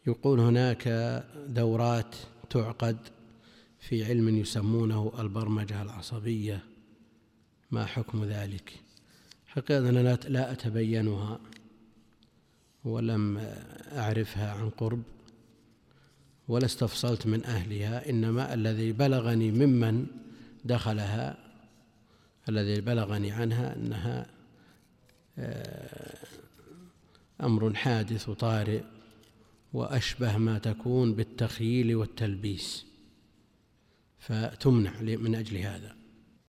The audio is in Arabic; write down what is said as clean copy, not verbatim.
يقول هناك دورات تعقد في علم يسمونه البرمجة العصبية، ما حكم ذلك؟ حقيقة أنا لا أتبينها ولم أعرفها عن قرب ولا استفصلت من أهلها، إنما الذي بلغني ممن دخلها، الذي بلغني عنها أنها أمر حادث وطارئ، وأشبه ما تكون بالتخييل والتلبيس، فتمنع من أجل هذا.